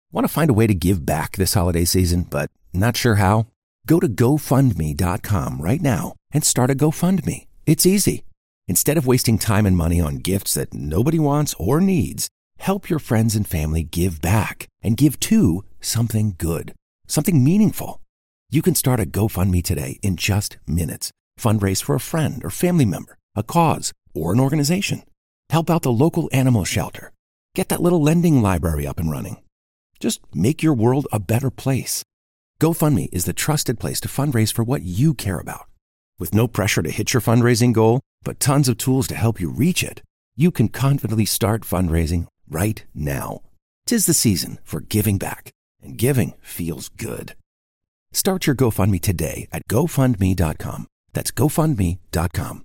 Want to find a way to give back this holiday season, but not sure how? Go to GoFundMe.com right now and start a GoFundMe. It's easy. Instead of wasting time and money on gifts that nobody wants or needs, help your friends and family give back and give to something good, something meaningful. You can start a GoFundMe today in just minutes. Fundraise for a friend or family member, a cause, or an organization. Help out the local animal shelter. Get that little lending library up and running. Just make your world a better place. GoFundMe is the trusted place to fundraise for what you care about. With no pressure to hit your fundraising goal, but tons of tools to help you reach it, you can confidently start fundraising right now. 'Tis the season for giving back, and giving feels good. Start your GoFundMe today at GoFundMe.com. That's GoFundMe.com.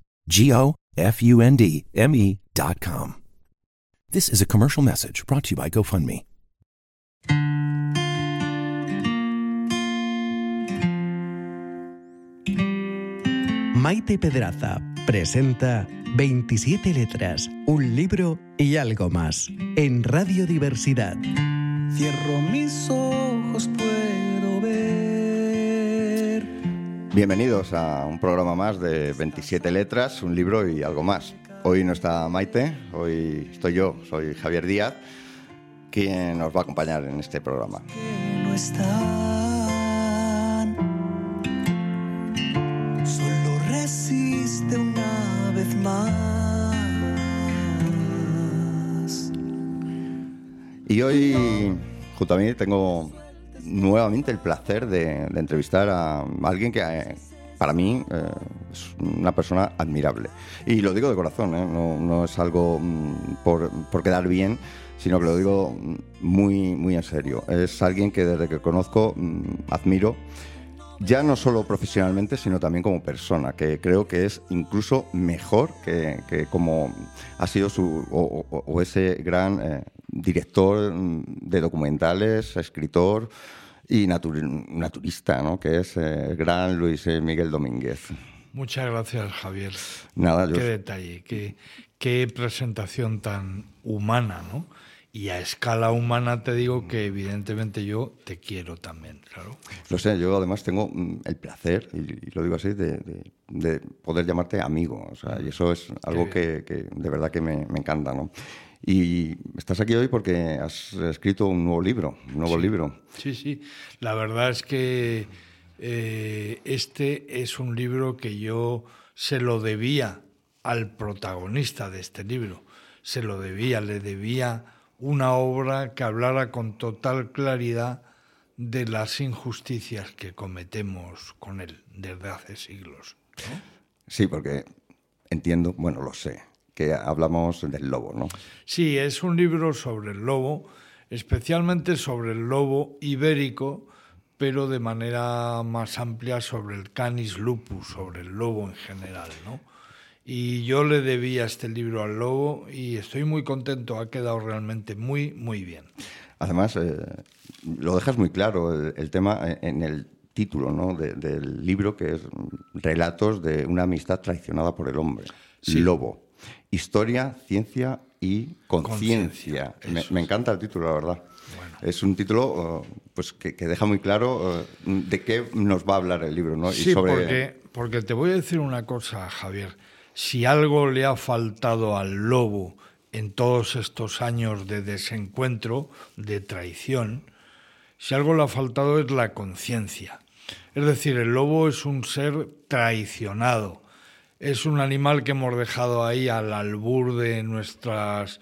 GoFundMe.com. This is a commercial message brought to you by GoFundMe. Maite Pedraza presenta 27 letras, un libro y algo más en Radio Diversidad. Cierro mis ojos, puedo ver. Bienvenidos a un programa más de 27 letras, un libro y algo más. Hoy no está Maite, hoy estoy yo, soy Javier Díaz, quien nos va a acompañar en este programa. Que no están. Solo resiste una vez más. Y hoy, junto a mí, tengo nuevamente el placer de entrevistar a alguien que para mí es una persona admirable. Y lo digo de corazón, no es algo por quedar bien, sino que lo digo muy, muy en serio. Es alguien que desde que conozco admiro, ya no solo profesionalmente, sino también como persona, que creo que es incluso mejor que como ha sido ese gran director de documentales, escritor y naturista, ¿no? Que es el gran Luis Miguel Domínguez. Muchas gracias, Javier. Nada, qué detalle, qué presentación tan humana, ¿no? Y a escala humana te digo que evidentemente yo te quiero también, claro. Lo sé, yo además tengo el placer, y lo digo así, de poder llamarte amigo. O sea, y eso es algo que de verdad que me encanta, ¿no? Y estás aquí hoy porque has escrito un nuevo libro, Sí. La verdad es que este es un libro que yo se lo debía al protagonista de este libro. Le debía una obra que hablara con total claridad de las injusticias que cometemos con él desde hace siglos, ¿no? Sí, porque entiendo, bueno, lo sé, que hablamos del lobo, ¿no? Sí, es un libro sobre el lobo, especialmente sobre el lobo ibérico, pero de manera más amplia sobre el Canis lupus, sobre el lobo en general, ¿no? Y yo le debía este libro al lobo y estoy muy contento, ha quedado realmente muy, muy bien. Además, lo dejas muy claro, el tema en el título, ¿no? del libro, que es Relatos de una amistad traicionada por el hombre. Sí. Lobo. Historia, ciencia y conciencia. Me encanta el título, la verdad. Bueno. Es un título pues que deja muy claro de qué nos va a hablar el libro, ¿no? Sí, y sobre... porque te voy a decir una cosa, Javier. Si algo le ha faltado al lobo en todos estos años de desencuentro, de traición, si algo le ha faltado es la conciencia. Es decir, el lobo es un ser traicionado. Es un animal que hemos dejado ahí al albur de nuestros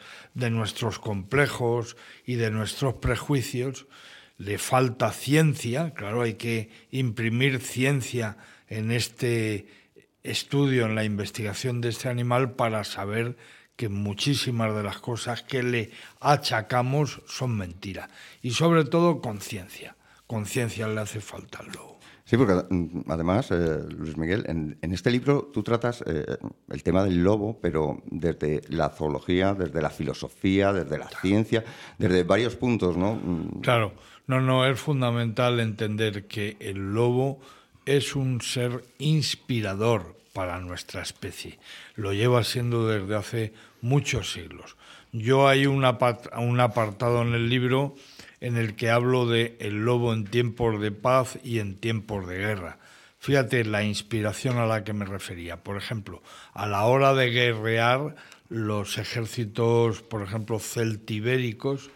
complejos y de nuestros prejuicios. Le falta ciencia, claro, hay que imprimir ciencia en este estudio, en la investigación de este animal para saber que muchísimas de las cosas que le achacamos son mentira. Y sobre todo conciencia. Conciencia le hace falta al lobo. Sí, porque además, Luis Miguel, en este libro tú tratas el tema del lobo, pero desde la zoología, desde la filosofía, desde la ciencia, desde varios puntos, ¿no? Claro, no, es fundamental entender que el lobo es un ser inspirador para nuestra especie. Lo lleva siendo desde hace muchos siglos. Hay un apartado en el libro en el que hablo de el lobo en tiempos de paz y en tiempos de guerra. Fíjate la inspiración a la que me refería. Por ejemplo, a la hora de guerrear, los ejércitos, por ejemplo, celtibéricos,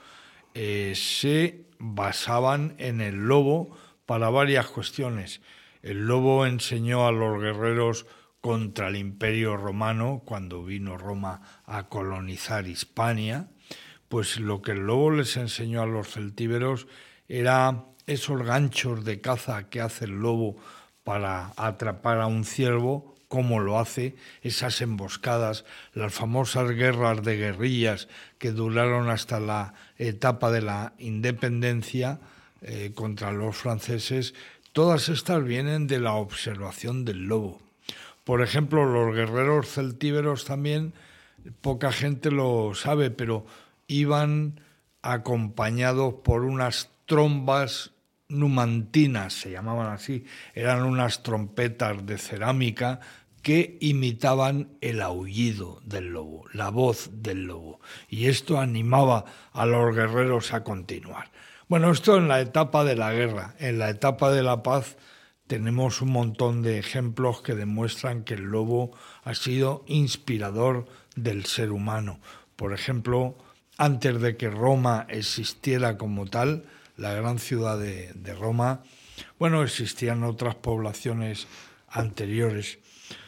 se basaban en el lobo para varias cuestiones. El lobo enseñó a los guerreros contra el Imperio Romano, cuando vino Roma a colonizar Hispania, pues lo que el lobo les enseñó a los celtíberos era esos ganchos de caza que hace el lobo para atrapar a un ciervo, cómo lo hace, esas emboscadas, las famosas guerras de guerrillas que duraron hasta la etapa de la independencia contra los franceses, todas estas vienen de la observación del lobo. Por ejemplo, los guerreros celtíberos también, poca gente lo sabe, pero iban acompañados por unas trombas numantinas, se llamaban así, eran unas trompetas de cerámica que imitaban el aullido del lobo, la voz del lobo, y esto animaba a los guerreros a continuar. Bueno, esto en la etapa de la guerra. En la etapa de la paz tenemos un montón de ejemplos que demuestran que el lobo ha sido inspirador del ser humano. Por ejemplo, antes de que Roma existiera como tal, la gran ciudad de Roma, bueno, existían otras poblaciones anteriores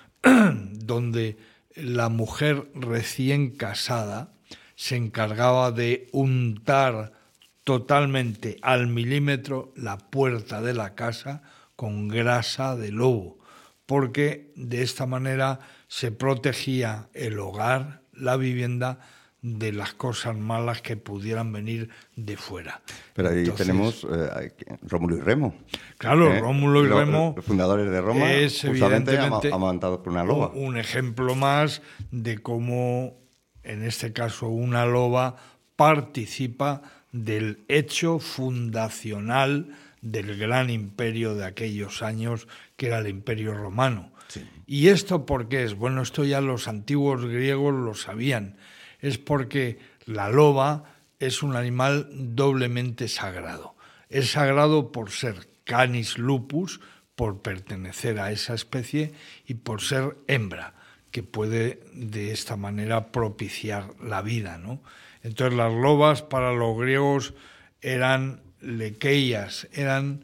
donde la mujer recién casada se encargaba de untar totalmente al milímetro la puerta de la casa con grasa de lobo, porque de esta manera se protegía el hogar, la vivienda, de las cosas malas que pudieran venir de fuera. Pero ahí tenemos Rómulo y Remo. Claro, Rómulo y Remo, los fundadores de Roma, es justamente evidentemente amamantados por una loba. Un ejemplo más de cómo, en este caso, una loba participa del hecho fundacional del gran imperio de aquellos años, que era el Imperio Romano. Sí. ¿Y esto por qué es? Bueno, esto ya los antiguos griegos lo sabían. Es porque la loba es un animal doblemente sagrado. Es sagrado por ser canis lupus, por pertenecer a esa especie, y por ser hembra, que puede de esta manera propiciar la vida, ¿no? Entonces las lobas para los griegos eran lequeias, eran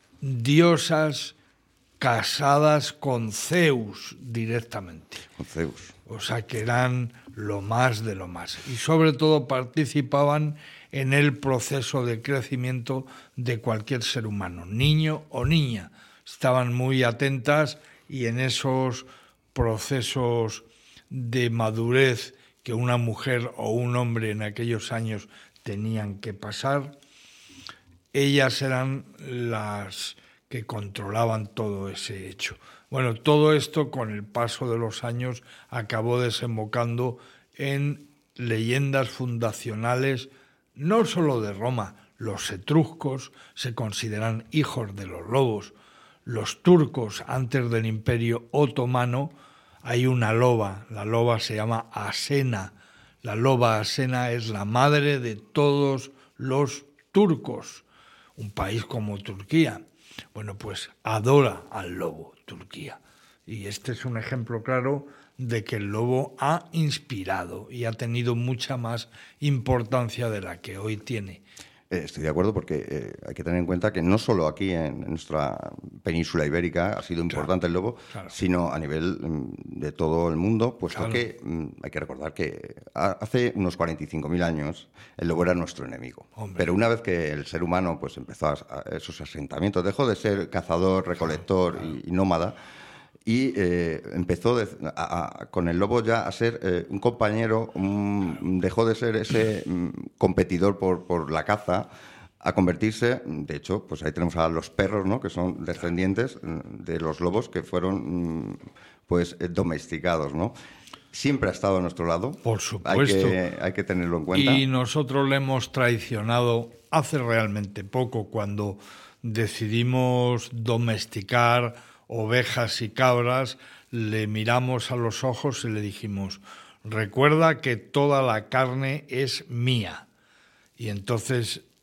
diosas casadas con Zeus directamente. Con Zeus. O sea que eran lo más de lo más. Y sobre todo participaban en el proceso de crecimiento de cualquier ser humano, niño o niña. Estaban muy atentas y en esos procesos de madurez que una mujer o un hombre en aquellos años tenían que pasar, ellas eran las que controlaban todo ese hecho. Bueno, todo esto con el paso de los años acabó desembocando en leyendas fundacionales, no solo de Roma. Los etruscos se consideran hijos de los lobos. Los turcos, antes del Imperio Otomano, hay una loba. La loba se llama Asena. La loba Asena es la madre de todos los turcos. Un país como Turquía, bueno, pues adora al lobo, Turquía. Y este es un ejemplo claro de que el lobo ha inspirado y ha tenido mucha más importancia de la que hoy tiene. Estoy de acuerdo porque hay que tener en cuenta que no solo aquí en nuestra península ibérica ha sido importante el lobo, sino a nivel de todo el mundo, puesto que hay que recordar que hace unos 45.000 años el lobo era nuestro enemigo. Hombre. Pero una vez que el ser humano pues empezó a esos asentamientos, dejó de ser cazador, recolector y nómada, y empezó con el lobo ya a ser un compañero, dejó de ser ese competidor por la caza, a convertirse, de hecho, pues ahí tenemos a los perros, ¿no?, que son descendientes de los lobos que fueron pues domesticados, ¿no? Siempre ha estado a nuestro lado. Por supuesto. Hay que tenerlo en cuenta. Y nosotros le hemos traicionado hace realmente poco, cuando decidimos domesticar ovejas y cabras, le miramos a los ojos y le dijimos: recuerda que toda la carne es mía. Y entonces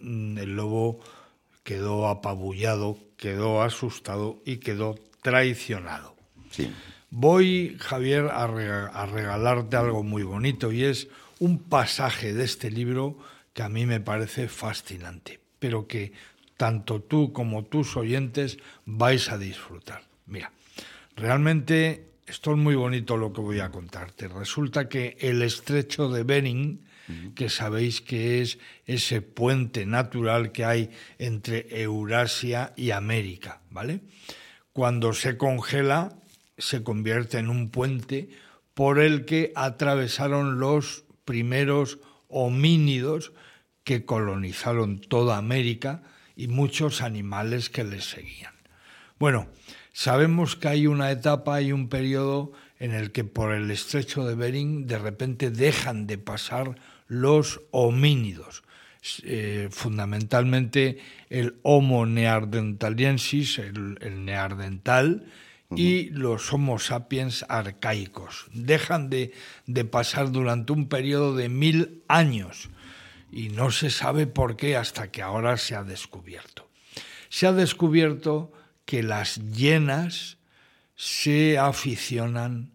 el lobo quedó apabullado, quedó asustado y quedó traicionado. Sí. Voy, Javier, a regalarte algo muy bonito, y es un pasaje de este libro que a mí me parece fascinante, pero que tanto tú como tus oyentes vais a disfrutar. Mira, realmente esto es muy bonito lo que voy a contarte. Resulta que el estrecho de Bering, que sabéis que es ese puente natural que hay entre Eurasia y América, ¿vale? Cuando se congela, se convierte en un puente por el que atravesaron los primeros homínidos que colonizaron toda América y muchos animales que les seguían. Bueno, sabemos que hay una etapa y un periodo en el que por el estrecho de Bering de repente dejan de pasar los homínidos, fundamentalmente el Homo neanderthalensis, el neandertal, y los Homo sapiens arcaicos. Dejan de pasar durante un periodo de 1000 años y no se sabe por qué hasta que ahora se ha descubierto. Se ha descubierto que las hienas se aficionan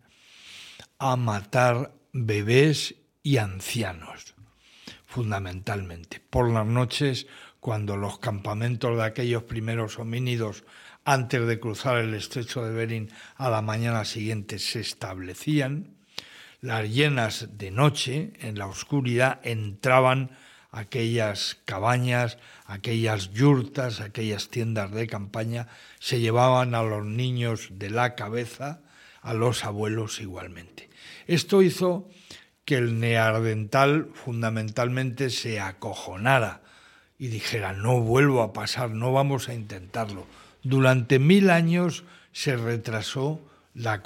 a matar bebés y ancianos, fundamentalmente. Por las noches, cuando los campamentos de aquellos primeros homínidos, antes de cruzar el estrecho de Bering, a la mañana siguiente se establecían, las hienas de noche, en la oscuridad, entraban a aquellas cabañas, aquellas yurtas, aquellas tiendas de campaña, se llevaban a los niños de la cabeza, a los abuelos igualmente. Esto hizo que el neandertal fundamentalmente se acojonara y dijera: no vuelvo a pasar, no vamos a intentarlo. Durante 1000 años se retrasó la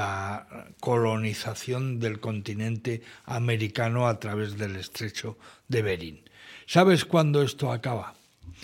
colonización del continente americano a través del estrecho de Bering. ¿Sabes cuándo esto acaba?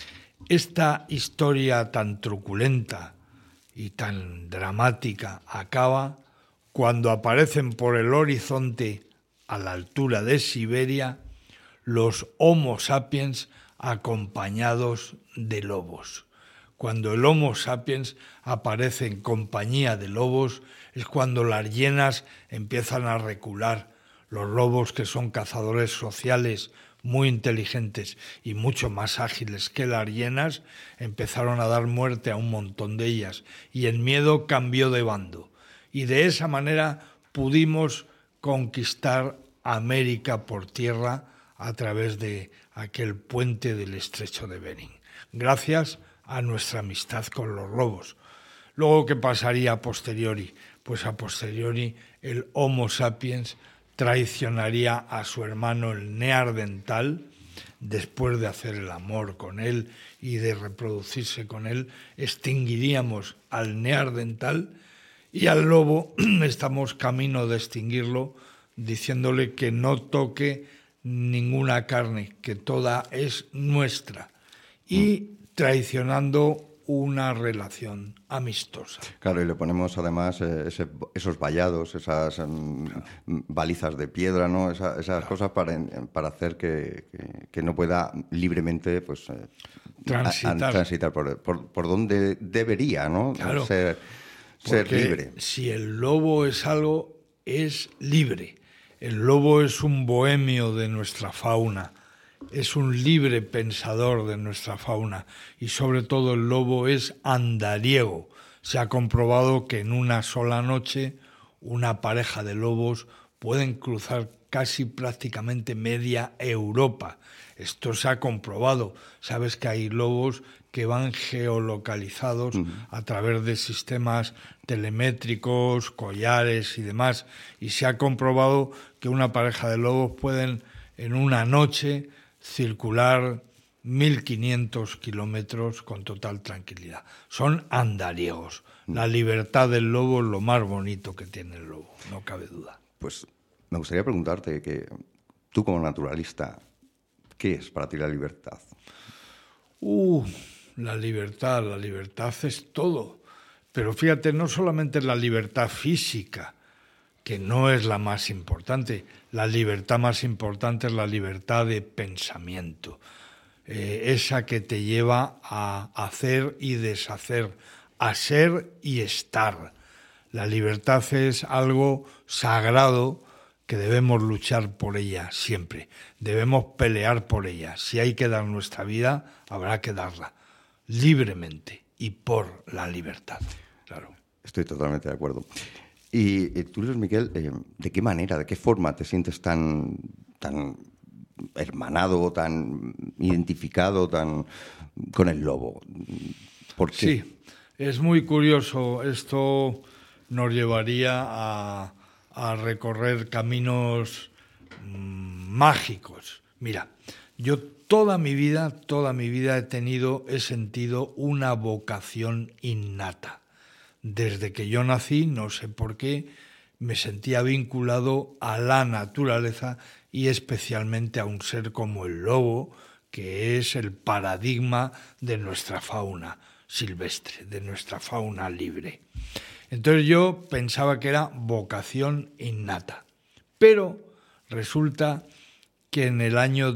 Esta historia tan truculenta y tan dramática acaba cuando aparecen por el horizonte, a la altura de Siberia, los Homo sapiens acompañados de lobos. Cuando el Homo sapiens aparece en compañía de lobos es cuando las hienas empiezan a recular. Los lobos, que son cazadores sociales muy inteligentes y mucho más ágiles que las hienas, empezaron a dar muerte a un montón de ellas y el miedo cambió de bando. Y de esa manera pudimos conquistar América por tierra a través de aquel puente del estrecho de Bering, gracias a nuestra amistad con los lobos. Luego, ¿qué pasaría a posteriori? Pues a posteriori el Homo sapiens traicionaría a su hermano el neandertal. Después de hacer el amor con él y de reproducirse con él, extinguiríamos al neandertal, y al lobo estamos camino de extinguirlo, diciéndole que no toque ninguna carne, que toda es nuestra, y traicionando una relación amistosa. Claro, y le ponemos además esos vallados, esas balizas de piedra, ¿no? Esas cosas para hacer que no pueda libremente pues transitar por donde debería, ¿no? Claro, ser libre. Si el lobo es algo, es libre. El lobo es un bohemio de nuestra fauna, es un libre pensador de nuestra fauna, y sobre todo el lobo es andariego. Se ha comprobado que en una sola noche una pareja de lobos pueden cruzar casi prácticamente media Europa. Esto se ha comprobado. Sabes que hay lobos que van geolocalizados a través de sistemas telemétricos, collares y demás, y se ha comprobado que una pareja de lobos pueden en una noche circular 1500 kilómetros con total tranquilidad. Son andariegos. La libertad del lobo es lo más bonito que tiene el lobo, no cabe duda. Pues me gustaría preguntarte que tú, como naturalista, ¿qué es para ti la libertad? La libertad es todo. Pero fíjate, no solamente la libertad física, que no es la más importante. La libertad más importante es la libertad de pensamiento. esa que te lleva a hacer y deshacer, a ser y estar. La libertad es algo sagrado que debemos luchar por ella siempre, debemos pelear por ella. Si hay que dar nuestra vida, habrá que darla libremente y por la libertad, claro. Estoy totalmente de acuerdo. Y tú, Luis Miguel, ¿de qué manera, de qué forma te sientes tan hermanado, tan identificado, tan con el lobo? ¿Por qué? Sí, es muy curioso. Esto nos llevaría a recorrer caminos mágicos. Mira, yo toda mi vida he sentido una vocación innata. Desde que yo nací, no sé por qué, me sentía vinculado a la naturaleza y especialmente a un ser como el lobo, que es el paradigma de nuestra fauna silvestre, de nuestra fauna libre. Entonces yo pensaba que era vocación innata, pero resulta que en el año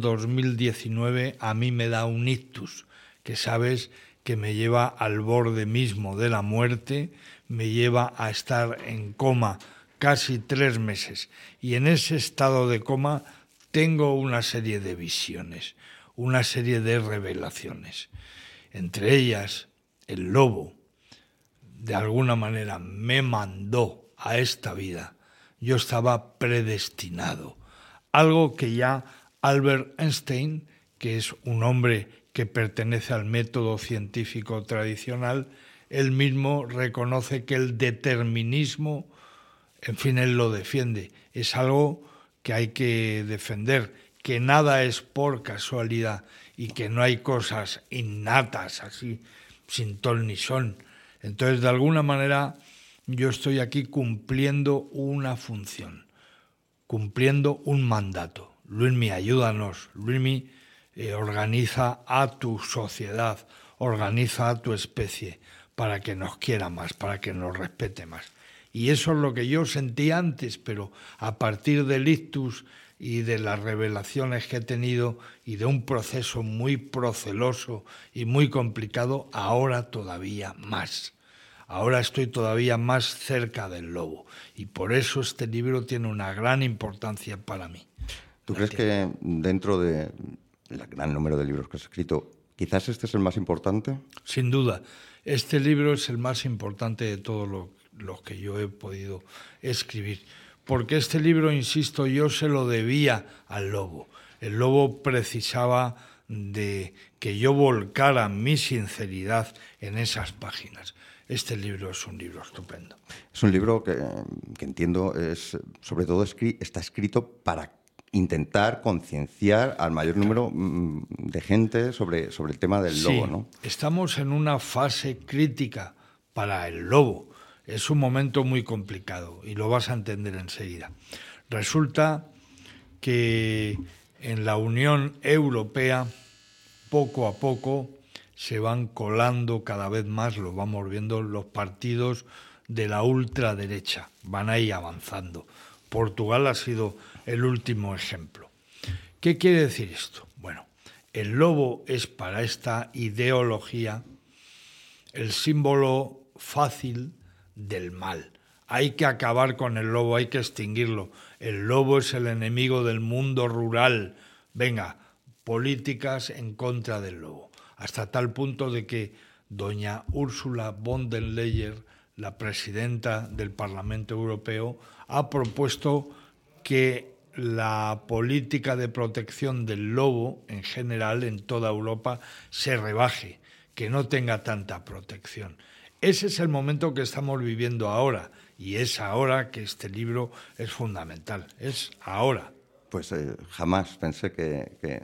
2019 a mí me da un ictus, que sabes que me lleva al borde mismo de la muerte, me lleva a estar en coma casi 3 meses. Y en ese estado de coma tengo una serie de visiones, una serie de revelaciones. Entre ellas, el lobo, de alguna manera, me mandó a esta vida. Yo estaba predestinado. Algo que ya Albert Einstein, que es un hombre que pertenece al método científico tradicional, él mismo reconoce que el determinismo, en fin, él lo defiende, es algo que hay que defender, que nada es por casualidad y que no hay cosas innatas así, sin ton ni son. Entonces, de alguna manera, yo estoy aquí cumpliendo una función, cumpliendo un mandato. Luismi, ayúdanos, Luismi, organiza a tu sociedad, organiza a tu especie para que nos quiera más, para que nos respete más. Y eso es lo que yo sentí antes, pero a partir del ictus y de las revelaciones que he tenido y de un proceso muy proceloso y muy complicado, ahora todavía más. Ahora estoy todavía más cerca del lobo y por eso este libro tiene una gran importancia para mí. ¿Tú crees que dentro del gran número de libros que has escrito, quizás este es el más importante? Sin duda, este libro es el más importante de todos los que yo he podido escribir. Porque este libro, insisto, yo se lo debía al lobo. El lobo precisaba de que yo volcara mi sinceridad en esas páginas. Este libro es un libro estupendo. Es un libro que entiendo, sobre todo está escrito para intentar concienciar al mayor número de gente sobre el tema del lobo, ¿no? Estamos en una fase crítica para el lobo. Es un momento muy complicado y lo vas a entender enseguida. Resulta que en la Unión Europea, poco a poco, se van colando cada vez más, lo vamos viendo, los partidos de la ultraderecha. Van ahí avanzando. Portugal ha sido el último ejemplo. ¿Qué quiere decir esto? Bueno, el lobo es para esta ideología el símbolo fácil del mal. Hay que acabar con el lobo, hay que extinguirlo. El lobo es el enemigo del mundo rural. Venga, políticas en contra del lobo. Hasta tal punto de que doña Ursula von der Leyen, la presidenta del Parlamento Europeo, ha propuesto que la política de protección del lobo en general en toda Europa se rebaje, que no tenga tanta protección. Ese es el momento que estamos viviendo ahora y es ahora que este libro es fundamental, es ahora. Pues jamás pensé que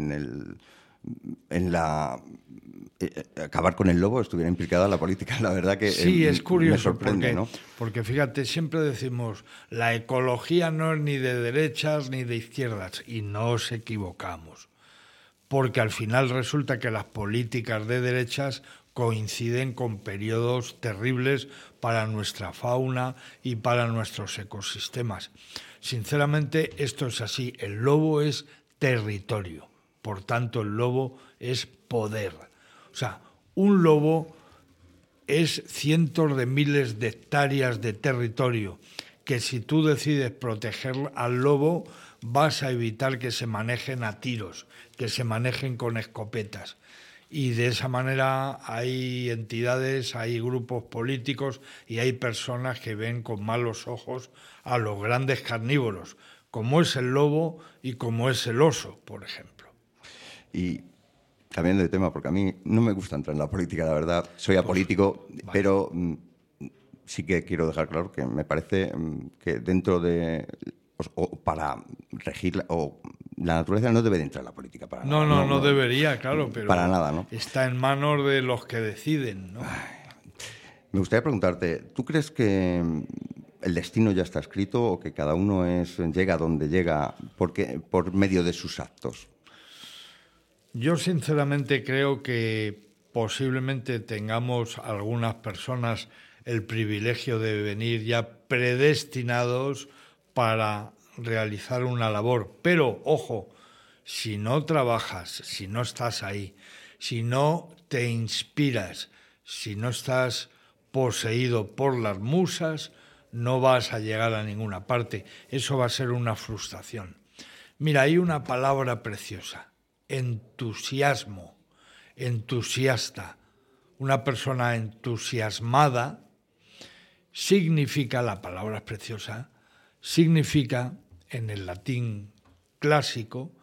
acabar con el lobo estuviera implicada la política. La verdad que sí, es curioso, me sorprende, ¿no? Porque fíjate, siempre decimos la ecología no es ni de derechas ni de izquierdas y nos equivocamos, porque al final resulta que las políticas de derechas coinciden con periodos terribles para nuestra fauna y para nuestros ecosistemas. Sinceramente, esto es así. El lobo es territorio. Por tanto, el lobo es poder. O sea, un lobo es cientos de miles de hectáreas de territorio que si tú decides proteger al lobo vas a evitar que se manejen a tiros, que se manejen con escopetas. Y de esa manera hay entidades, hay grupos políticos y hay personas que ven con malos ojos a los grandes carnívoros, como es el lobo y como es el oso, por ejemplo. Y cambiando de tema, porque a mí no me gusta entrar en la política, la verdad. Soy apolítico, vale. Pero sí que quiero dejar claro que me parece que dentro de... o para regir... la naturaleza no debe de entrar en la política para nada. No debería, claro, pero para nada, ¿no? Está en manos de los que deciden, ¿no? Me gustaría preguntarte, ¿tú crees que el destino ya está escrito o que cada uno llega donde llega por medio de sus actos? Yo sinceramente creo que posiblemente tengamos algunas personas el privilegio de venir ya predestinados para realizar una labor. Pero, ojo, si no trabajas, si no estás ahí, si no te inspiras, si no estás poseído por las musas, no vas a llegar a ninguna parte. Eso va a ser una frustración. Mira, hay una palabra preciosa. Entusiasmo, entusiasta. Una persona entusiasmada significa, la palabra es preciosa, significa en el latín clásico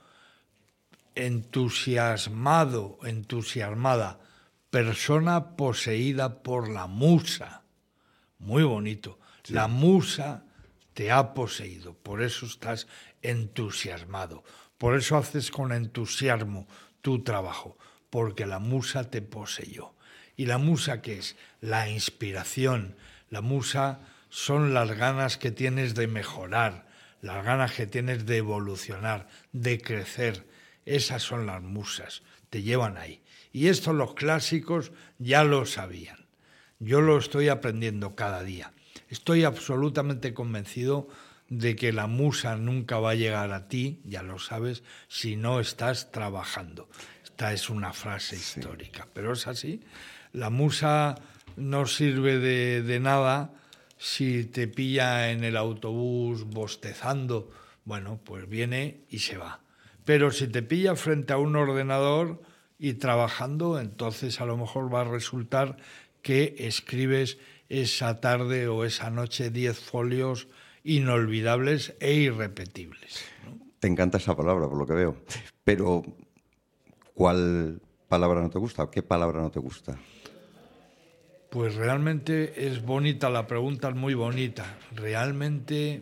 entusiasmado, entusiasmada, persona poseída por la musa. Muy bonito. Sí. La musa te ha poseído, por eso estás entusiasmado. Por eso haces con entusiasmo tu trabajo, porque la musa te poseyó. ¿Y la musa qué es? La inspiración. La musa son las ganas que tienes de mejorar, las ganas que tienes de evolucionar, de crecer. Esas son las musas, te llevan ahí. Y esto los clásicos ya lo sabían. Yo lo estoy aprendiendo cada día. Estoy absolutamente convencido de que la musa nunca va a llegar a ti, ya lo sabes, si no estás trabajando. Esta es una frase histórica, pero es así. La musa no sirve de nada si te pilla en el autobús bostezando. Bueno, pues viene y se va. Pero si te pilla frente a un ordenador y trabajando, entonces a lo mejor va a resultar que escribes esa tarde o esa noche 10 folios inolvidables e irrepetibles, ¿no? Te encanta esa palabra, por lo que veo. Pero, ¿cuál palabra no te gusta? ¿Qué palabra no te gusta? Pues realmente es bonita, la pregunta es muy bonita. Realmente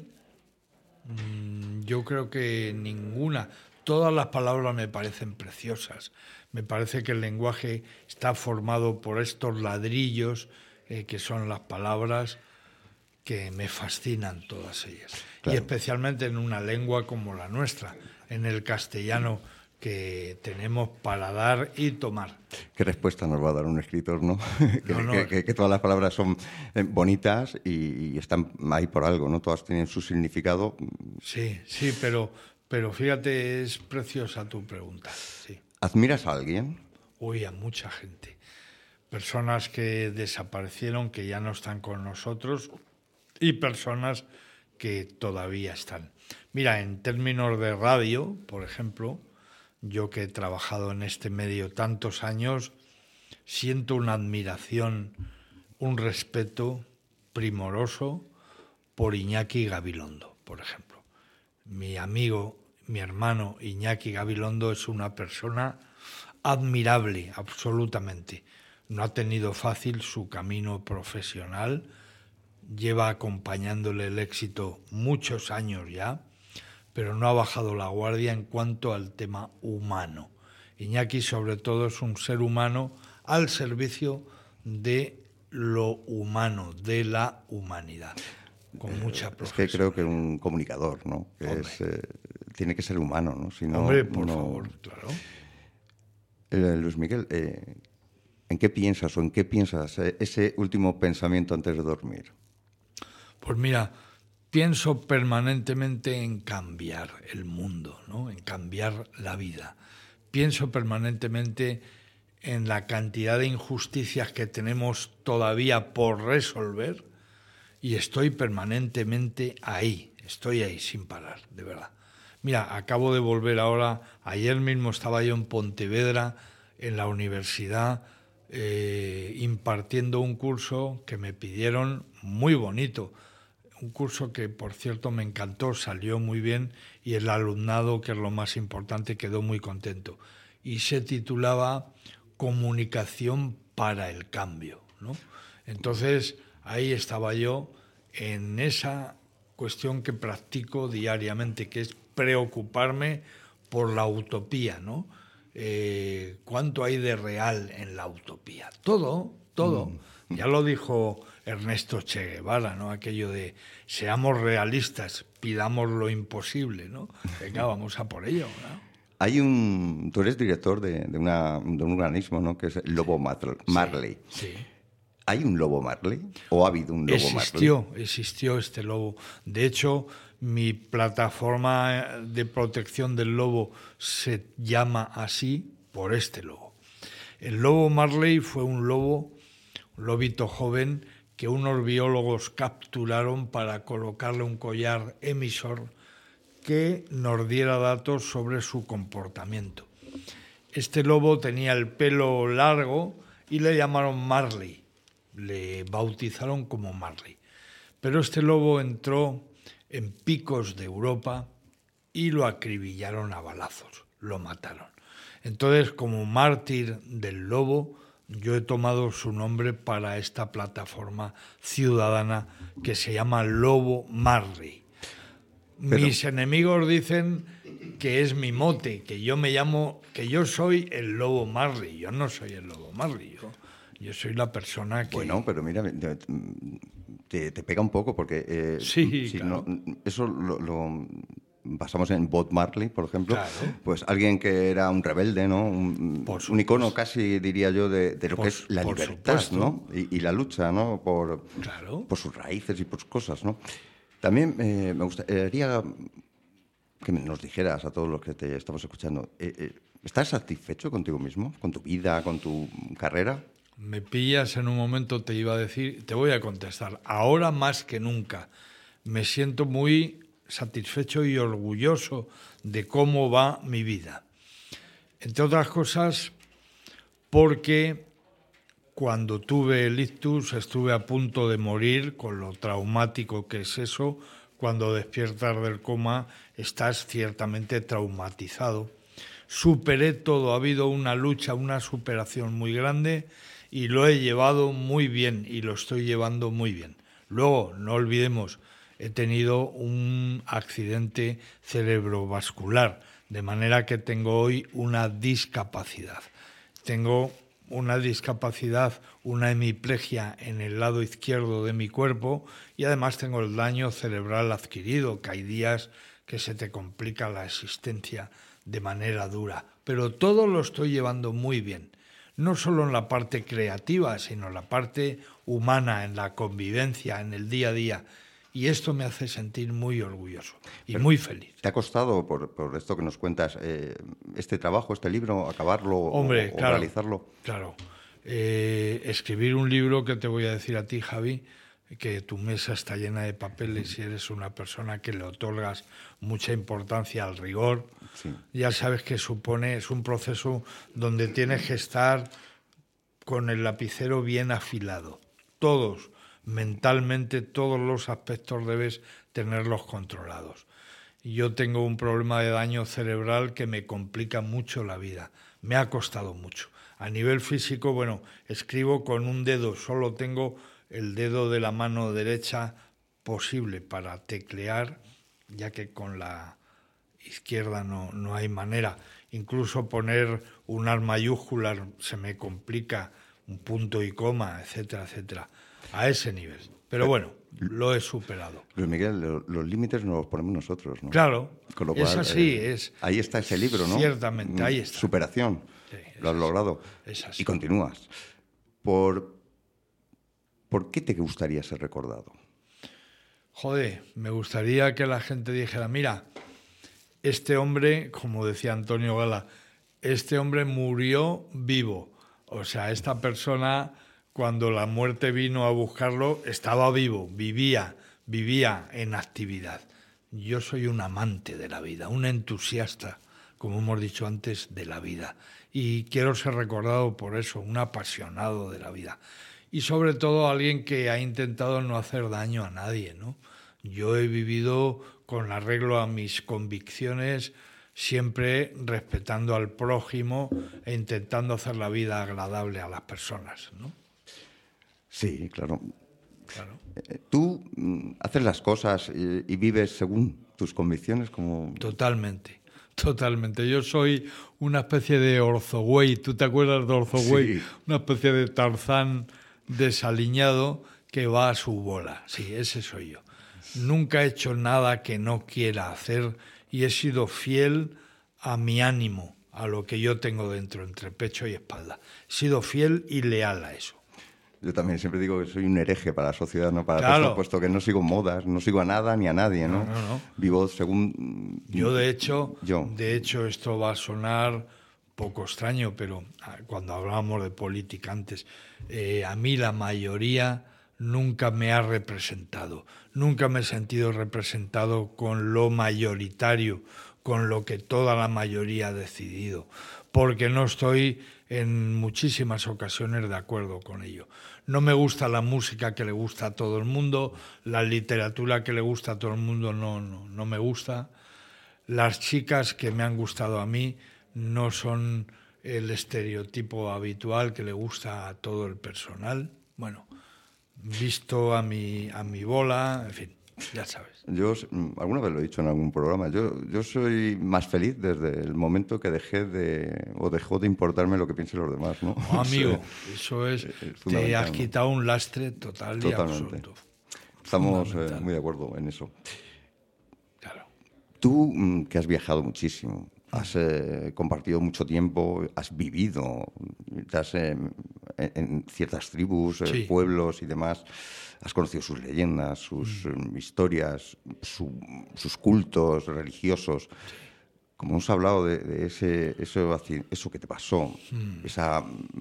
yo creo que ninguna. Todas las palabras me parecen preciosas. Me parece que el lenguaje está formado por estos ladrillos que son las palabras, que me fascinan todas ellas. Claro. Y especialmente en una lengua como la nuestra, en el castellano, que tenemos para dar y tomar. ¿Qué respuesta nos va a dar un escritor, no? Que todas las palabras son bonitas y están ahí por algo, ¿no? Todas tienen su significado. Sí, pero fíjate, es preciosa tu pregunta. Sí. ¿Admiras a alguien? Uy, a mucha gente. Personas que desaparecieron, que ya no están con nosotros, y personas que todavía están. Mira, en términos de radio, por ejemplo, yo que he trabajado en este medio tantos años, siento una admiración, un respeto primoroso por Iñaki Gabilondo, por ejemplo. Mi amigo, mi hermano Iñaki Gabilondo es una persona admirable, absolutamente. No ha tenido fácil su camino profesional, lleva acompañándole el éxito muchos años ya, pero no ha bajado la guardia en cuanto al tema humano. Iñaki, sobre todo, es un ser humano al servicio de lo humano, de la humanidad, con mucha profesión. Es que creo que un comunicador, ¿no? Que tiene que ser humano, ¿no? Si no, hombre, por favor, claro. Luis Miguel, ¿en qué piensas ese último pensamiento antes de dormir? Pues mira, pienso permanentemente en cambiar el mundo, ¿no? En cambiar la vida. pienso permanentemente en la cantidad de injusticias que tenemos todavía por resolver y estoy permanentemente ahí, estoy ahí sin parar, de verdad. Mira, acabo de volver ahora, ayer mismo estaba yo en Pontevedra, en la universidad, impartiendo un curso que me pidieron muy bonito, un curso que por cierto me encantó, salió muy bien y el alumnado, que es lo más importante, quedó muy contento. Y se titulaba Comunicación para el Cambio, ¿no? Entonces ahí estaba yo en esa cuestión que practico diariamente, que es preocuparme por la utopía, ¿no? ¿Cuánto hay de real en la utopía? Todo. Ya lo dijo Ernesto Che Guevara, ¿no? Aquello de seamos realistas, pidamos lo imposible, ¿no? Venga, vamos a por ello, ¿no? Tú eres director de un organismo, ¿no? Que es el Lobo Marley. Sí. ¿Hay un Lobo Marley? ¿O ha habido un Lobo Marley? Existió este lobo. De hecho, mi plataforma de protección del lobo se llama así por este lobo. El Lobo Marley fue un lobito joven que unos biólogos capturaron para colocarle un collar emisor que nos diera datos sobre su comportamiento. Este lobo tenía el pelo largo y le llamaron Marley, le bautizaron como Marley. Pero este lobo entró en picos de Europa y lo acribillaron a balazos, lo mataron. Entonces, como mártir del lobo, yo he tomado su nombre para esta plataforma ciudadana que se llama Lobo Marley. Mis enemigos dicen que es mi mote, que yo soy el Lobo Marley. Yo no soy el Lobo Marley, yo soy la persona que... Bueno, pero mira, te pega un poco porque... sí, claro. Eso lo basamos en Bob Marley, por ejemplo. Claro. Pues alguien que era un rebelde, ¿no? Un icono casi, diría yo, de lo que es la libertad, supuesto. ¿no? Y la lucha, ¿no? Por sus raíces y por sus cosas, ¿no? También me gustaría que nos dijeras a todos los que te estamos escuchando, ¿estás satisfecho contigo mismo, con tu vida, con tu carrera? Me pillas en un momento, te iba a decir, te voy a contestar. Ahora más que nunca me siento muy satisfecho y orgulloso de cómo va mi vida. Entre otras cosas, porque cuando tuve el ictus estuve a punto de morir, con lo traumático que es eso. Cuando despiertas del coma estás ciertamente traumatizado. Superé todo, ha habido una lucha, una superación muy grande y lo he llevado muy bien y lo estoy llevando muy bien. Luego, no olvidemos, he tenido un accidente cerebrovascular, de manera que tengo hoy una discapacidad. Tengo una discapacidad, una hemiplegia en el lado izquierdo de mi cuerpo y además tengo el daño cerebral adquirido, que hay días que se te complica la existencia de manera dura. Pero todo lo estoy llevando muy bien, no solo en la parte creativa, sino en la parte humana, en la convivencia, en el día a día. Y esto me hace sentir muy orgulloso y muy feliz. ¿Te ha costado, por esto que nos cuentas, este trabajo, este libro, acabarlo o realizarlo? Claro. Escribir un libro, que te voy a decir a ti, Javi, que tu mesa está llena de papeles y eres una persona que le otorgas mucha importancia al rigor. Sí. Ya sabes que es un proceso donde tienes que estar con el lapicero bien afilado. Todos. Mentalmente todos los aspectos debes tenerlos controlados. Yo tengo un problema de daño cerebral que me complica mucho la vida. Me ha costado mucho. A nivel físico, bueno, escribo con un dedo, solo tengo el dedo de la mano derecha posible para teclear, ya que con la izquierda no hay manera. Incluso poner unas mayúsculas se me complica, un punto y coma, etcétera, etcétera. A ese nivel. Pero bueno, lo he superado. Luis Miguel, los límites nos los ponemos nosotros, ¿no? Claro, con lo cual, es así. Ahí está ese libro, ¿no? Ciertamente, ahí está. Superación. Sí, lo has logrado. Es así. Y continúas. ¿Por qué te gustaría ser recordado? Joder, me gustaría que la gente dijera, mira, este hombre, como decía Antonio Gala, este hombre murió vivo. O sea, esta persona, cuando la muerte vino a buscarlo, estaba vivo, vivía en actividad. Yo soy un amante de la vida, un entusiasta, como hemos dicho antes, de la vida. Y quiero ser recordado por eso, un apasionado de la vida. Y sobre todo alguien que ha intentado no hacer daño a nadie, ¿no? Yo he vivido con arreglo a mis convicciones, siempre respetando al prójimo e intentando hacer la vida agradable a las personas, ¿no? Sí, claro. Claro. Tú haces las cosas y vives según tus convicciones como... Totalmente. Yo soy una especie de Orzogüey. ¿Tú te acuerdas de Orzogüey? Sí. Una especie de Tarzán desaliñado que va a su bola. Sí, ese soy yo. Nunca he hecho nada que no quiera hacer y he sido fiel a mi ánimo, a lo que yo tengo dentro, entre pecho y espalda. He sido fiel y leal a eso. Yo también siempre digo que soy un hereje para la sociedad, no para Claro. todo, puesto que no sigo modas, no sigo a nada ni a nadie, ¿no? No. Vivo según... De hecho, esto va a sonar poco extraño, pero cuando hablábamos de política antes, a mí la mayoría nunca me ha representado. Nunca me he sentido representado con lo mayoritario, con lo que toda la mayoría ha decidido, porque no estoy en muchísimas ocasiones de acuerdo con ello. No me gusta la música que le gusta a todo el mundo, la literatura que le gusta a todo el mundo no me gusta. Las chicas que me han gustado a mí no son el estereotipo habitual que le gusta a todo el personal. Bueno, visto a mi bola, en fin, ya sabes. Yo, alguna vez lo he dicho en algún programa, yo soy más feliz desde el momento que dejó de importarme lo que piensen los demás, ¿no? Oh, amigo, eso es te has quitado un lastre total y absoluto. Estamos muy de acuerdo en eso. Claro. Tú, que has viajado muchísimo, has compartido mucho tiempo, has vivido, estás en ciertas tribus, Sí. pueblos y demás, has conocido sus leyendas, sus historias, sus cultos religiosos. Como hemos hablado de eso que te pasó, esa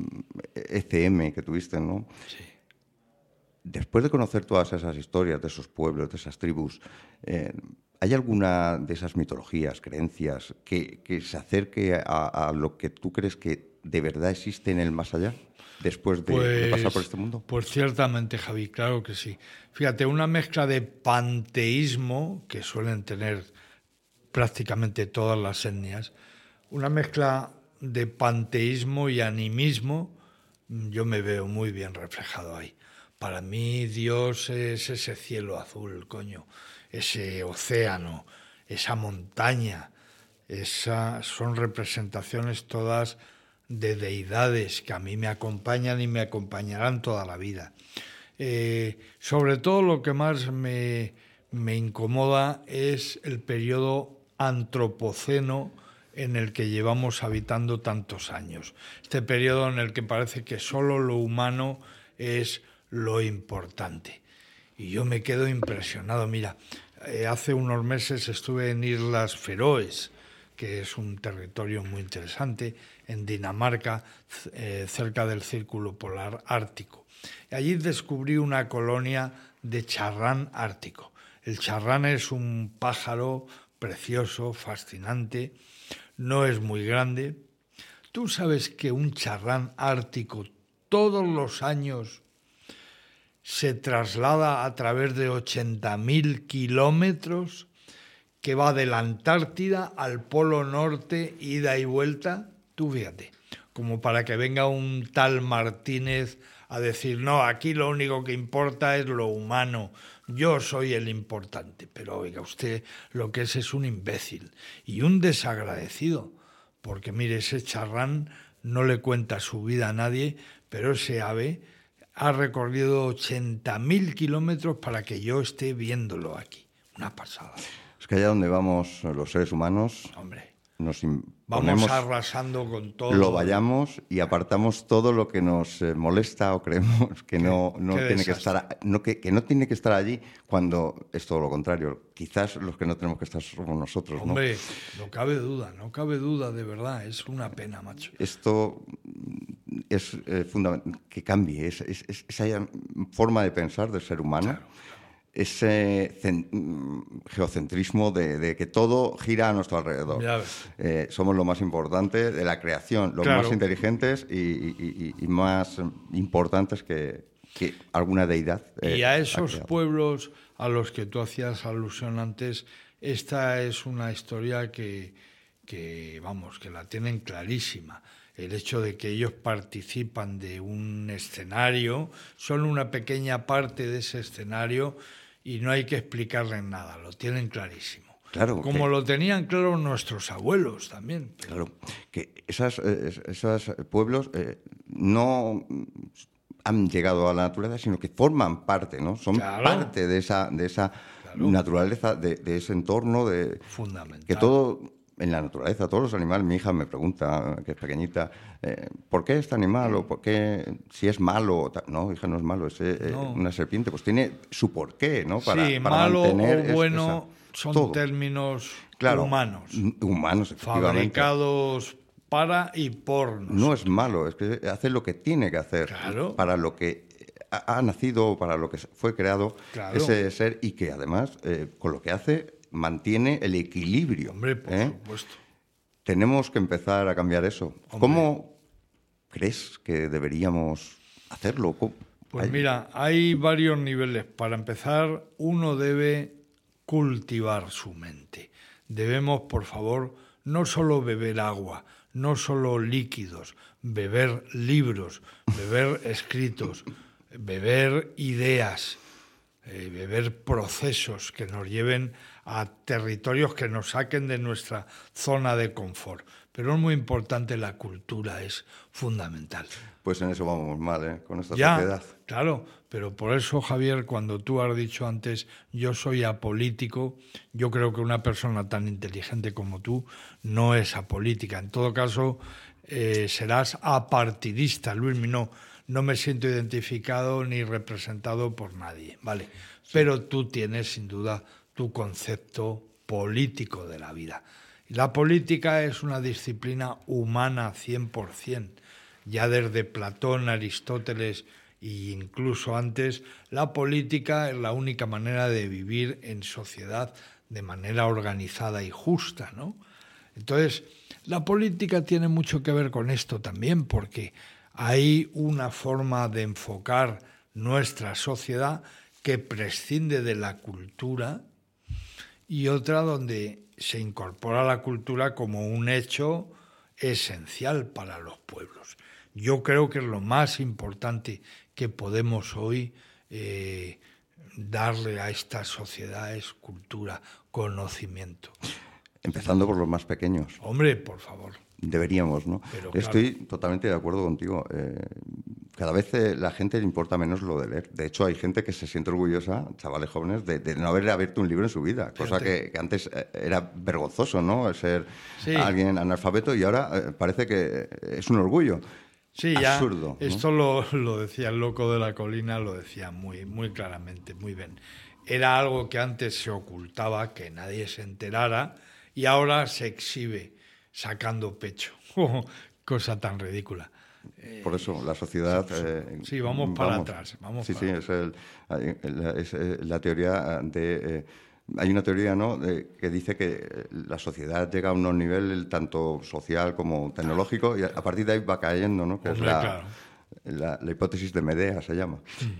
ECM que tuviste, ¿no? Sí. Después de conocer todas esas historias de esos pueblos, de esas tribus, ¿hay alguna de esas mitologías, creencias, que se acerque a lo que tú crees que de verdad existe en el más allá, después de pasar por este mundo? Pues ciertamente, Javi, claro que sí. Fíjate, una mezcla de panteísmo, que suelen tener prácticamente todas las etnias, una mezcla de panteísmo y animismo, yo me veo muy bien reflejado ahí. Para mí Dios es ese cielo azul, coño, ese océano, esa montaña, son representaciones todas de deidades que a mí me acompañan y me acompañarán toda la vida. Sobre todo lo que más me incomoda es el periodo antropoceno en el que llevamos habitando tantos años. Este periodo en el que parece que solo lo humano es lo importante. Y yo me quedo impresionado. Mira, hace unos meses estuve en Islas Feroes, que es un territorio muy interesante, en Dinamarca, cerca del Círculo Polar Ártico. Allí descubrí una colonia de charrán ártico. El charrán es un pájaro precioso, fascinante, no es muy grande. Tú sabes que un charrán ártico todos los años se traslada a través de 80.000 kilómetros, que va de la Antártida al Polo Norte, ida y vuelta. Tú fíjate, como para que venga un tal Martínez a decir, no, aquí lo único que importa es lo humano, yo soy el importante. Pero oiga, usted lo que es un imbécil y un desagradecido, porque mire, ese charrán no le cuenta su vida a nadie, pero ese ave ha recorrido 80.000 kilómetros para que yo esté viéndolo aquí. Una pasada. Es que allá donde vamos los seres humanos, Hombre, nos Vamos arrasando con todo. Lo vayamos y apartamos todo lo que nos molesta o creemos que no tiene que estar, que no tiene que estar allí, cuando es todo lo contrario. Quizás los que no tenemos que estar somos nosotros, ¿no? Hombre, no cabe duda, de verdad. Es una pena, macho. Esto es fundamental, que cambie esa forma de pensar del ser humano. Claro. Ese geocentrismo de que todo gira a nuestro alrededor. Somos lo más importante de la creación, los más inteligentes y más importantes que alguna deidad. Y a esos pueblos a los que tú hacías alusión antes, esta es una historia que la tienen clarísima. El hecho de que ellos participan de un escenario, son una pequeña parte de ese escenario, y no hay que explicarles nada, lo tienen clarísimo. Claro, como lo tenían claro nuestros abuelos también. Claro, que esos pueblos no han llegado a la naturaleza, sino que forman parte, ¿no? Son parte de esa naturaleza, de ese entorno, fundamental. Que todo en la naturaleza, todos los animales. Mi hija me pregunta, que es pequeñita, ¿por qué este animal? O ¿por qué? Si es malo. No, hija, no es malo. Es una serpiente, pues tiene su porqué, ¿no? Para malo mantener o bueno son todo. Términos humanos. Humanos, efectivamente. Fabricados para y por nosotros. No es malo, es que hace lo que tiene que hacer. Claro. Para lo que ha nacido, para lo que fue creado ese ser, y que además, con lo que hace, mantiene el equilibrio. Hombre, por supuesto. Tenemos que empezar a cambiar eso. Hombre. ¿Cómo crees que deberíamos hacerlo? Pues mira, hay varios niveles. Para empezar, uno debe cultivar su mente. Debemos, por favor, no solo beber agua, no solo líquidos, beber libros, beber escritos, beber ideas, beber procesos que nos lleven a territorios que nos saquen de nuestra zona de confort. Pero es muy importante, la cultura es fundamental. Pues en eso vamos mal, con esta sociedad. Claro, pero por eso, Javier, cuando tú has dicho antes, yo soy apolítico, yo creo que una persona tan inteligente como tú no es apolítica. En todo caso, serás apartidista, Luis. No me siento identificado ni representado por nadie, ¿vale? Sí. Pero tú tienes, sin duda, tu concepto político de la vida. La política es una disciplina humana 100%. Ya desde Platón, Aristóteles e incluso antes, la política es la única manera de vivir en sociedad de manera organizada y justa, ¿no? Entonces, la política tiene mucho que ver con esto también, porque hay una forma de enfocar nuestra sociedad que prescinde de la cultura, y otra donde se incorpora la cultura como un hecho esencial para los pueblos. Yo creo que es lo más importante que podemos hoy darle a esta sociedad, es cultura, conocimiento. Empezando por los más pequeños. Hombre, por favor. Deberíamos, ¿no? Pero, Estoy totalmente de acuerdo contigo. Cada vez la gente le importa menos lo de leer. De hecho, hay gente que se siente orgullosa, chavales jóvenes, de no haber abierto un libro en su vida, cosa que antes era vergonzoso, ¿no? Ser alguien analfabeto, y ahora parece que es un orgullo. Sí, absurdo, ya. Esto lo decía el loco de la colina, lo decía muy, muy claramente, muy bien. Era algo que antes se ocultaba, que nadie se enterara, y ahora se exhibe sacando pecho. Cosa tan ridícula. Por eso la sociedad... sí, vamos para atrás. Es la teoría de... hay una teoría, ¿no?, que dice que la sociedad llega a unos niveles tanto social como tecnológico, y a partir de ahí va cayendo, ¿no? Que Hombre, es la hipótesis de Medea, se llama.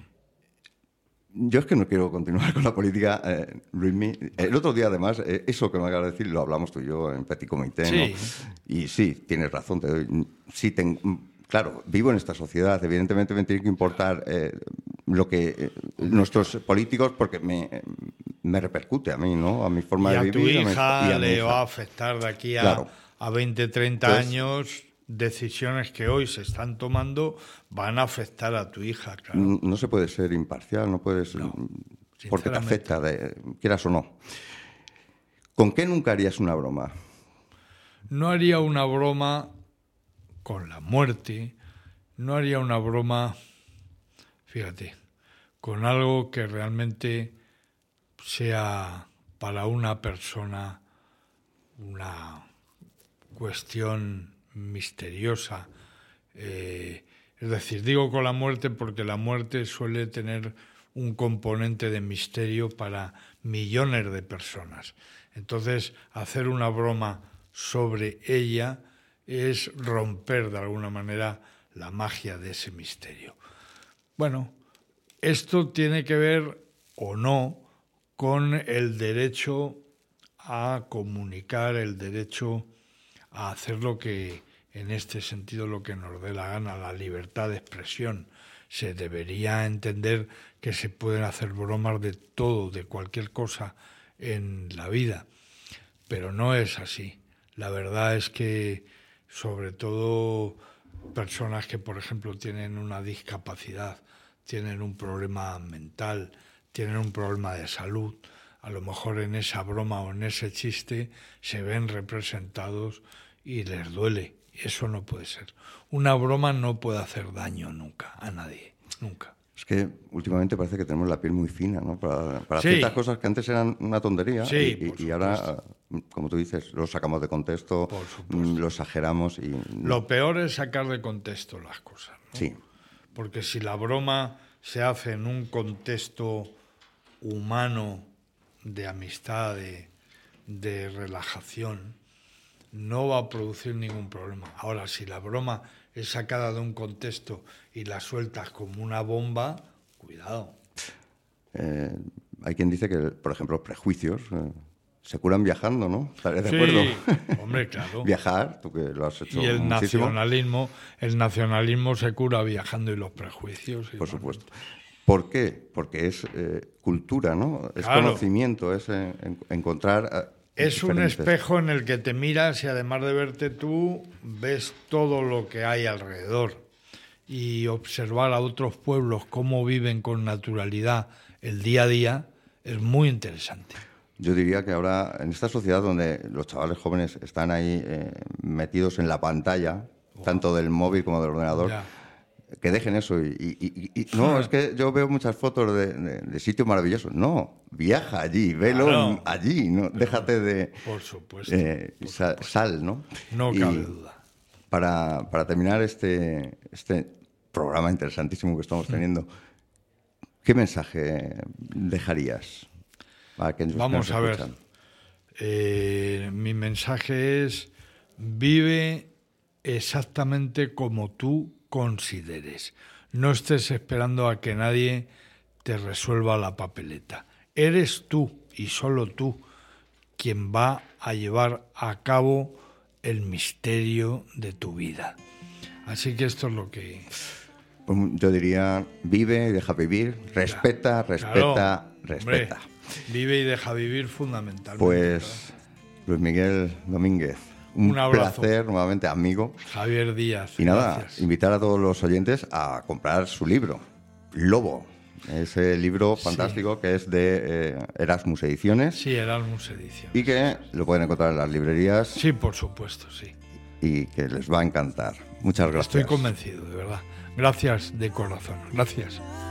Yo es que no quiero continuar con la política, Luismi. El otro día, además, eso que me acabas de decir, lo hablamos tú y yo en Petit Comité, sí. ¿no? Y sí, tienes razón. Claro, vivo en esta sociedad. Evidentemente me tiene que importar lo que nuestros políticos, porque me repercute a mí, ¿no? A mi forma de vivir. Y a tu hija le va a afectar de aquí a 20, 30 años. Decisiones que hoy se están tomando van a afectar a tu hija, claro. No se puede ser imparcial, no puedes... porque te afecta, quieras o no. ¿Con qué nunca harías una broma? no haría una broma con la muerte, no haría una broma, fíjate, con algo que realmente sea para una persona una cuestión misteriosa. Es decir, digo con la muerte porque la muerte suele tener un componente de misterio para millones de personas. Entonces, hacer una broma sobre ella es romper de alguna manera la magia de ese misterio. Bueno, esto tiene que ver o no con el derecho a comunicar, el derecho a hacer lo que, en este sentido, lo que nos dé la gana, la libertad de expresión. Se debería entender que se pueden hacer bromas de todo, de cualquier cosa en la vida, pero no es así. La verdad es que, sobre todo, personas que, por ejemplo, tienen una discapacidad, tienen un problema mental, tienen un problema de salud, a lo mejor en esa broma o en ese chiste se ven representados y les duele. Eso no puede ser. Una broma no puede hacer daño nunca a nadie, nunca. Es que últimamente parece que tenemos la piel muy fina, ¿no? Para Sí. ciertas cosas que antes eran una tontería, Sí, y ahora, como tú dices, lo sacamos de contexto, Por supuesto. lo exageramos y... Lo peor es sacar de contexto las cosas, ¿no? Sí, Porque si la broma se hace en un contexto humano de amistad, de relajación, no va a producir ningún problema. Ahora, si la broma es sacada de un contexto y la sueltas como una bomba, cuidado. hay quien dice que, por ejemplo, los prejuicios se curan viajando, ¿no? ¿Estarías de Sí, acuerdo? hombre, claro. Viajar, tú que lo has hecho Y el muchísimo. nacionalismo se cura viajando y los prejuicios. Y Por bueno, supuesto. ¿Por qué? Porque es cultura, ¿no? Es Claro. conocimiento, es encontrar... Es un diferentes- espejo en el que te miras y además de verte tú, ves todo lo que hay alrededor. Y observar a otros pueblos cómo viven con naturalidad el día a día es muy interesante. Yo diría que ahora, en esta sociedad donde los chavales jóvenes están ahí metidos en la pantalla, tanto del móvil como del ordenador, Ya. que dejen eso. No, es que yo veo muchas fotos de sitios maravillosos. No, viaja allí, velo Claro. allí, no, déjate de... Por supuesto. sal, ¿no? No Y cabe duda. Para terminar este programa interesantísimo que estamos teniendo, ¿qué mensaje dejarías a quienes nos Vamos a ver. escuchan? Mi mensaje es: vive exactamente como tú consideres. No estés esperando a que nadie te resuelva la papeleta. Eres tú y solo tú quien va a llevar a cabo el misterio de tu vida. Así que esto es lo que... Pues yo diría, vive y deja vivir, respeta, respeta, Claro, respeta. hombre, vive y deja vivir fundamentalmente. Pues Luis Miguel Domínguez, un abrazo. placer nuevamente, amigo. Javier Díaz. Y nada, gracias. invitar a todos los oyentes a comprar su libro, Lobo. Ese libro fantástico que es de Erasmus Ediciones Sí, Erasmus Edición. y que lo pueden encontrar en las librerías Sí, por supuesto, sí. y que les va a encantar. Muchas gracias. Estoy convencido, de verdad. Gracias de corazón. Gracias.